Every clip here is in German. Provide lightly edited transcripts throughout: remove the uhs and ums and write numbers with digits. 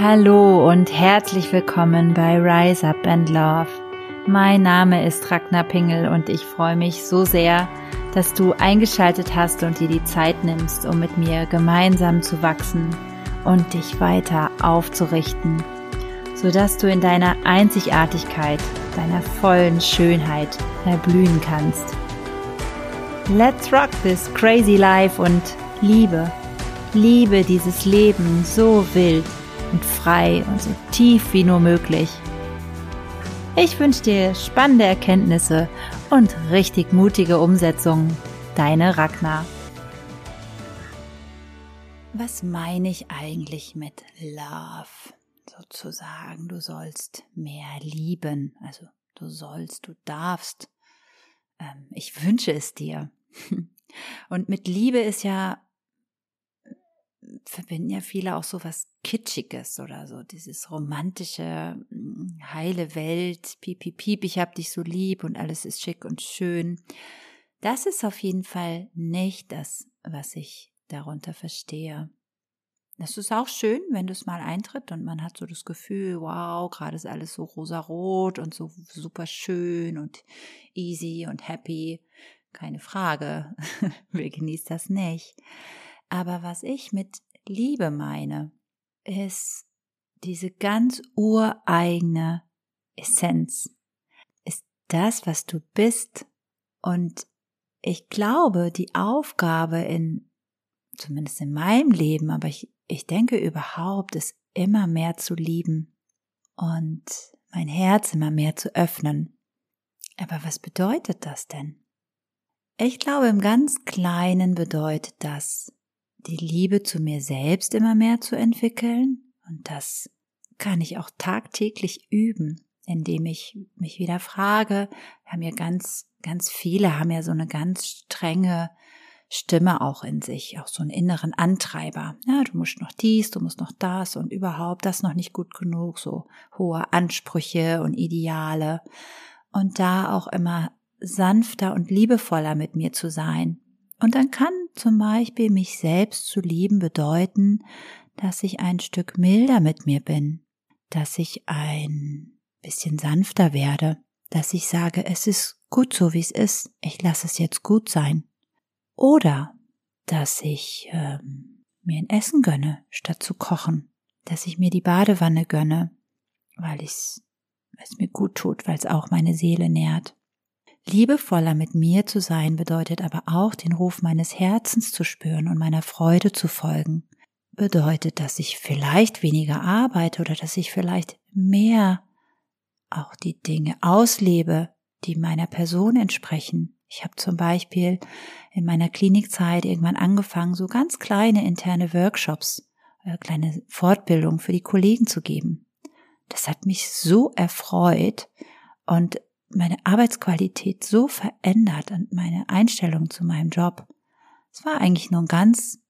Hallo und herzlich willkommen bei Rise Up and Love. Mein Name ist Ragnar Pingel und ich freue mich so sehr, dass du eingeschaltet hast und dir die Zeit nimmst, um mit mir gemeinsam zu wachsen und dich weiter aufzurichten, sodass du in deiner Einzigartigkeit, deiner vollen Schönheit erblühen kannst. Let's rock this crazy life und liebe dieses Leben so wild und frei und so tief wie nur möglich. Ich wünsche dir spannende Erkenntnisse und richtig mutige Umsetzungen. Deine Ragnar. Was meine ich eigentlich mit Love? Sozusagen, du sollst mehr lieben. Also du darfst. Ich wünsche es dir. Und mit Liebe ist ja, verbinden ja viele auch so was Kitschiges oder so, dieses romantische, heile Welt, piep, piep, piep, ich hab dich so lieb und alles ist schick und schön. Das ist auf jeden Fall nicht das, was ich darunter verstehe. Das ist auch schön, wenn das mal eintritt und man hat so das Gefühl, wow, gerade ist alles so rosarot und so super schön und easy und happy. Keine Frage, wer genießt das nicht? Aber was ich mit Liebe meine, ist diese ganz ureigene Essenz, ist das, was du bist. Und ich glaube, die Aufgabe zumindest in meinem Leben, aber ich denke überhaupt, ist immer mehr zu lieben und mein Herz immer mehr zu öffnen. Aber was bedeutet das denn? Ich glaube, im ganz Kleinen bedeutet das, die Liebe zu mir selbst immer mehr zu entwickeln. Und das kann ich auch tagtäglich üben, indem ich mich wieder frage. Ganz viele haben ja so eine ganz strenge Stimme auch in sich, auch so einen inneren Antreiber. Ja, du musst noch dies, du musst noch das und überhaupt das noch nicht gut genug, so hohe Ansprüche und Ideale. Und da auch immer sanfter und liebevoller mit mir zu sein. Und dann kann zum Beispiel mich selbst zu lieben bedeuten, dass ich ein Stück milder mit mir bin, dass ich ein bisschen sanfter werde, dass ich sage, es ist gut so, wie es ist, ich lasse es jetzt gut sein. Oder dass ich mir ein Essen gönne, statt zu kochen, dass ich mir die Badewanne gönne, weil es mir gut tut, weil es auch meine Seele nährt. Liebevoller mit mir zu sein bedeutet aber auch, den Ruf meines Herzens zu spüren und meiner Freude zu folgen. Bedeutet, dass ich vielleicht weniger arbeite oder dass ich vielleicht mehr auch die Dinge auslebe, die meiner Person entsprechen. Ich habe zum Beispiel in meiner Klinikzeit irgendwann angefangen, so ganz kleine interne Workshops, kleine Fortbildungen für die Kollegen zu geben. Das hat mich so erfreut und meine Arbeitsqualität so verändert und meine Einstellung zu meinem Job. Es war eigentlich nur eine ganz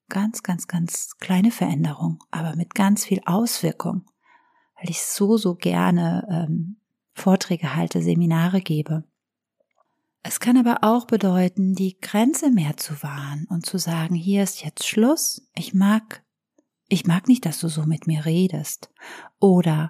kleine Veränderung, aber mit ganz viel Auswirkung, weil ich so gerne Vorträge halte, Seminare gebe. Es kann aber auch bedeuten, die Grenze mehr zu wahren und zu sagen, hier ist jetzt Schluss, ich mag nicht, dass du so mit mir redest. Oder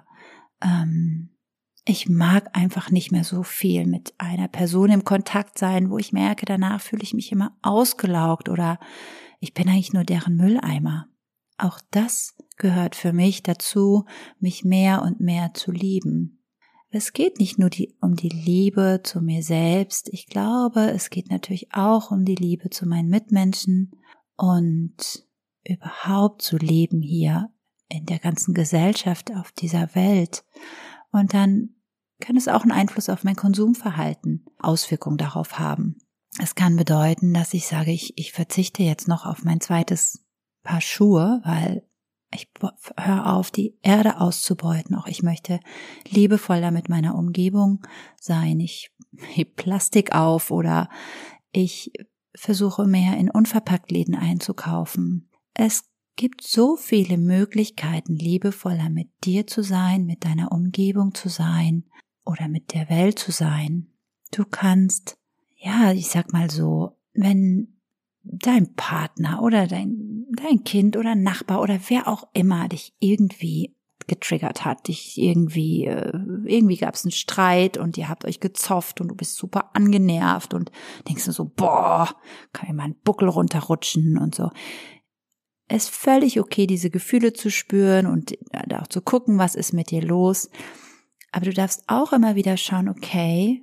ich mag einfach nicht mehr so viel mit einer Person im Kontakt sein, wo ich merke, danach fühle ich mich immer ausgelaugt oder ich bin eigentlich nur deren Mülleimer. Auch das gehört für mich dazu, mich mehr und mehr zu lieben. Es geht nicht nur um die Liebe zu mir selbst. Ich glaube, es geht natürlich auch um die Liebe zu meinen Mitmenschen und überhaupt zu leben hier in der ganzen Gesellschaft auf dieser Welt. Und dann kann es auch einen Einfluss auf mein Konsumverhalten, Auswirkungen darauf haben. Es kann bedeuten, dass ich sage, ich verzichte jetzt noch auf mein zweites Paar Schuhe, weil ich höre auf, die Erde auszubeuten. Auch ich möchte liebevoller mit meiner Umgebung sein. Ich heb Plastik auf oder ich versuche mehr in Unverpacktläden einzukaufen. Es gibt so viele Möglichkeiten, liebevoller mit dir zu sein, mit deiner Umgebung zu sein oder mit der Welt zu sein. Du kannst, ja, ich sag mal so, wenn dein Partner oder dein Kind oder Nachbar oder wer auch immer dich irgendwie getriggert hat, dich irgendwie gab es einen Streit und ihr habt euch gezofft und du bist super angenervt und denkst du so, boah, kann mir mal einen Buckel runterrutschen und so. Es ist völlig okay, diese Gefühle zu spüren und auch zu gucken, was ist mit dir los. Aber du darfst auch immer wieder schauen, okay,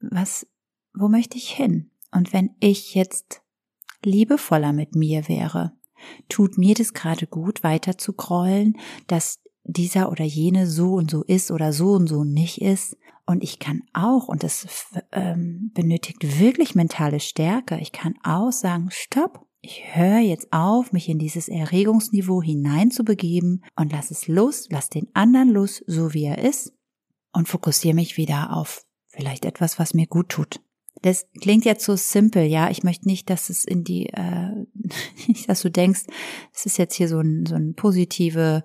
wo möchte ich hin? Und wenn ich jetzt liebevoller mit mir wäre, tut mir das gerade gut, weiter zu grollen, dass dieser oder jene so und so ist oder so und so nicht ist. Und ich kann auch, und das benötigt wirklich mentale Stärke, ich kann auch sagen, stopp. Ich höre jetzt auf, mich in dieses Erregungsniveau hineinzubegeben und lass es los, lass den anderen los, so wie er ist und fokussiere mich wieder auf vielleicht etwas, was mir gut tut. Das klingt jetzt so simpel, ja. Ich möchte nicht, dass es nicht, dass du denkst, das ist jetzt hier so ein positive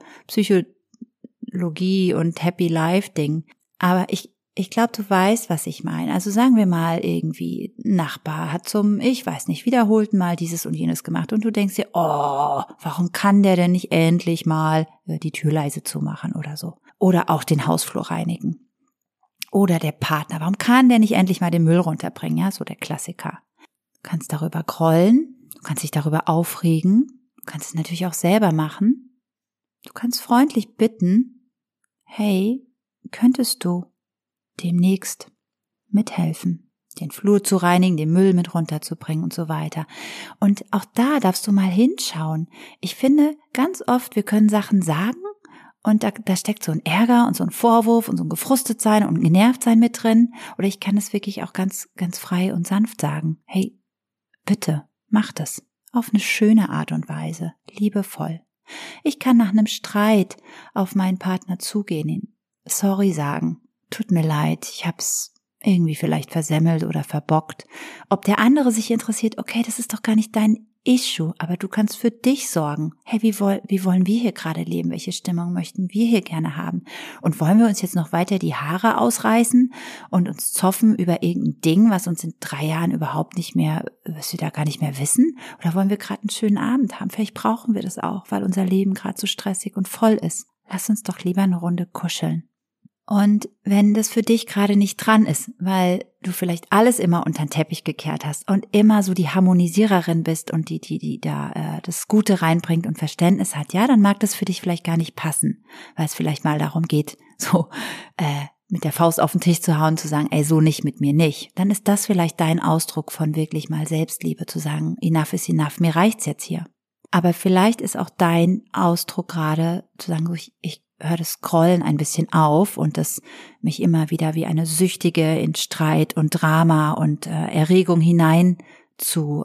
Psychologie und Happy Life Ding. Aber ich glaube, du weißt, was ich meine. Also sagen wir mal irgendwie, ein Nachbar hat ich weiß nicht, wiederholt mal dieses und jenes gemacht und du denkst dir, oh, warum kann der denn nicht endlich mal die Tür leise zumachen oder so? Oder auch den Hausflur reinigen. Oder der Partner, warum kann der nicht endlich mal den Müll runterbringen? Ja, so der Klassiker. Du kannst darüber grollen, du kannst dich darüber aufregen, du kannst es natürlich auch selber machen. Du kannst freundlich bitten, hey, könntest du demnächst mithelfen, den Flur zu reinigen, den Müll mit runterzubringen und so weiter. Und auch da darfst du mal hinschauen. Ich finde ganz oft, wir können Sachen sagen und da steckt so ein Ärger und so ein Vorwurf und so ein Gefrustetsein und ein Genervtsein mit drin. Oder ich kann es wirklich auch ganz, ganz frei und sanft sagen. Hey, bitte, mach das. Auf eine schöne Art und Weise, liebevoll. Ich kann nach einem Streit auf meinen Partner zugehen, ihn sorry sagen. Tut mir leid, ich hab's irgendwie vielleicht versemmelt oder verbockt. Ob der andere sich interessiert, okay, das ist doch gar nicht dein Issue, aber du kannst für dich sorgen. Hey, wie wollen wir hier gerade leben? Welche Stimmung möchten wir hier gerne haben? Und wollen wir uns jetzt noch weiter die Haare ausreißen und uns zoffen über irgendein Ding, was uns in 3 Jahren überhaupt nicht mehr, was wir da gar nicht mehr wissen? Oder wollen wir gerade einen schönen Abend haben? Vielleicht brauchen wir das auch, weil unser Leben gerade so stressig und voll ist. Lass uns doch lieber eine Runde kuscheln. Und wenn das für dich gerade nicht dran ist, weil du vielleicht alles immer unter den Teppich gekehrt hast und immer so die Harmonisiererin bist und die da das Gute reinbringt und Verständnis hat, ja, dann mag das für dich vielleicht gar nicht passen, weil es vielleicht mal darum geht, so mit der Faust auf den Tisch zu hauen, zu sagen, ey, so nicht mit mir nicht. Dann ist das vielleicht dein Ausdruck von wirklich mal Selbstliebe, zu sagen, enough is enough, mir reicht's jetzt hier. Aber vielleicht ist auch dein Ausdruck gerade zu sagen, ich höre das Scrollen ein bisschen auf und das mich immer wieder wie eine Süchtige in Streit und Drama und Erregung hinein zu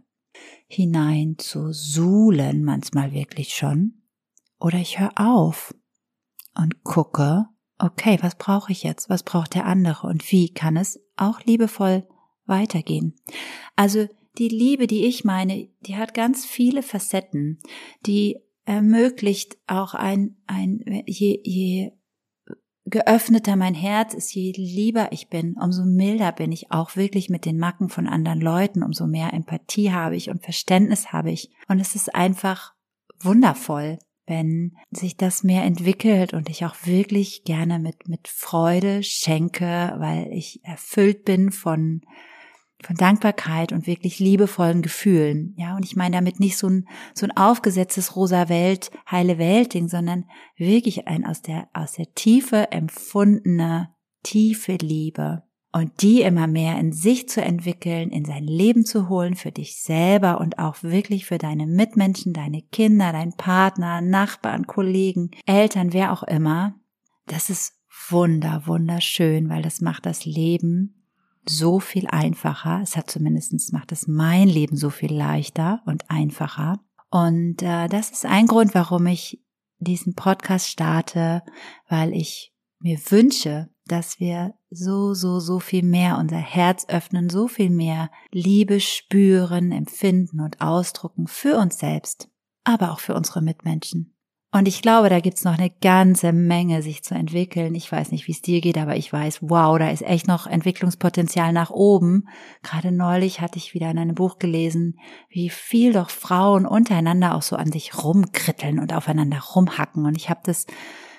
suhlen, manchmal wirklich schon. Oder ich höre auf und gucke, okay, was brauche ich jetzt? Was braucht der andere? Und wie kann es auch liebevoll weitergehen? Also die Liebe, die ich meine, die hat ganz viele Facetten, die ermöglicht auch je geöffneter mein Herz ist, je lieber ich bin, umso milder bin ich auch wirklich mit den Macken von anderen Leuten, umso mehr Empathie habe ich und Verständnis habe ich. Und es ist einfach wundervoll, wenn sich das mehr entwickelt und ich auch wirklich gerne mit Freude schenke, weil ich erfüllt bin von Dankbarkeit und wirklich liebevollen Gefühlen, ja, und ich meine damit nicht so ein aufgesetztes rosa Welt, heile Welt-Ding, sondern wirklich ein aus der Tiefe empfundene, tiefe Liebe und die immer mehr in sich zu entwickeln, in sein Leben zu holen, für dich selber und auch wirklich für deine Mitmenschen, deine Kinder, deinen Partner, Nachbarn, Kollegen, Eltern, wer auch immer. Das ist wunderschön, weil das macht das Leben so viel einfacher. Macht es mein Leben so viel leichter und einfacher. Und das ist ein Grund, warum ich diesen Podcast starte, weil ich mir wünsche, dass wir so viel mehr unser Herz öffnen, so viel mehr Liebe spüren, empfinden und ausdrucken für uns selbst, aber auch für unsere Mitmenschen. Und ich glaube, da gibt's noch eine ganze Menge, sich zu entwickeln. Ich weiß nicht, wie es dir geht, aber ich weiß, wow, da ist echt noch Entwicklungspotenzial nach oben. Gerade neulich hatte ich wieder in einem Buch gelesen, wie viel doch Frauen untereinander auch so an sich rumkritteln und aufeinander rumhacken. Und ich habe das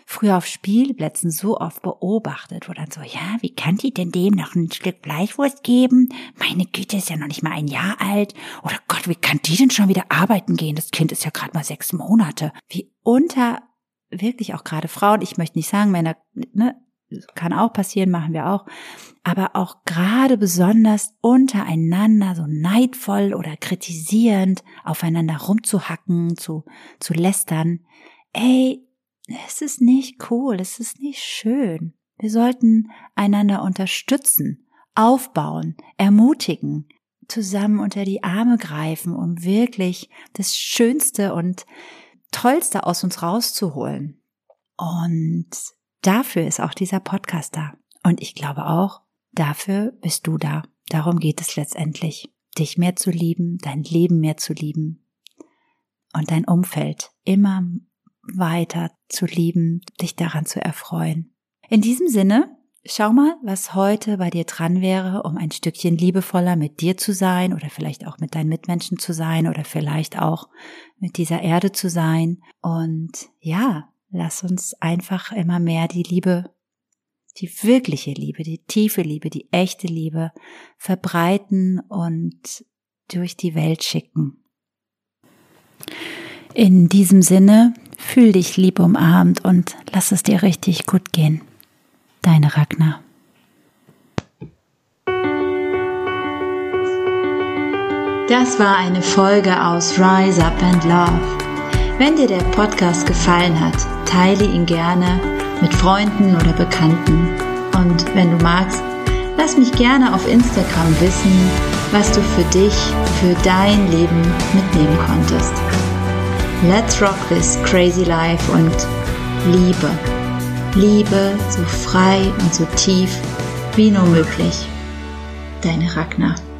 früher auf Spielplätzen so oft beobachtet, wo dann so, ja, wie kann die denn dem noch ein Stück Fleischwurst geben? Meine Güte, ist ja noch nicht mal 1 Jahr alt. Oder Gott, wie kann die denn schon wieder arbeiten gehen? Das Kind ist ja gerade mal 6 Monate. Wie unter wirklich auch gerade Frauen, ich möchte nicht sagen, Männer, ne, kann auch passieren, machen wir auch, aber auch gerade besonders untereinander so neidvoll oder kritisierend aufeinander rumzuhacken, zu lästern. Ey, es ist nicht cool, es ist nicht schön. Wir sollten einander unterstützen, aufbauen, ermutigen, zusammen unter die Arme greifen, um wirklich das Schönste und Tollste aus uns rauszuholen. Und dafür ist auch dieser Podcast da. Und ich glaube auch, dafür bist du da. Darum geht es letztendlich. Dich mehr zu lieben, dein Leben mehr zu lieben und dein Umfeld immer weiter zu lieben, dich daran zu erfreuen. In diesem Sinne, schau mal, was heute bei dir dran wäre, um ein Stückchen liebevoller mit dir zu sein oder vielleicht auch mit deinen Mitmenschen zu sein oder vielleicht auch mit dieser Erde zu sein. Und ja, lass uns einfach immer mehr die Liebe, die wirkliche Liebe, die tiefe Liebe, die echte Liebe verbreiten und durch die Welt schicken. In diesem Sinne, fühl dich lieb umarmt und lass es dir richtig gut gehen. Deine Ragnar. Das war eine Folge aus Rise Up and Love. Wenn dir der Podcast gefallen hat, teile ihn gerne mit Freunden oder Bekannten. Und wenn du magst, lass mich gerne auf Instagram wissen, was du für dich, für dein Leben mitnehmen konntest. Let's rock this crazy life und Liebe. Liebe so frei und so tief wie nur möglich. Deine Ragnar.